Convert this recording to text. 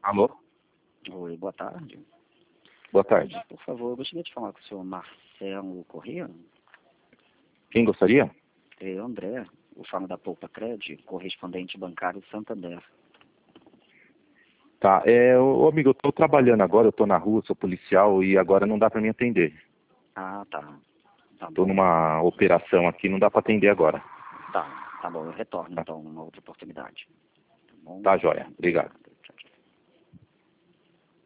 Alô? Oi, boa tarde. Boa tarde. Por favor, eu gostaria de falar com o senhor Marcelo Corrêa. Quem gostaria? É André, o falo da Poupa Cred, correspondente bancário Santander. Tá, ô amigo, eu tô trabalhando agora, eu tô na rua, sou policial e agora não dá pra me atender. Ah, tá. Tá Tô bom. numa operação aqui, não dá pra atender agora. Tá bom, eu retorno então numa outra oportunidade. Tá bom? Tá, joia. Obrigado.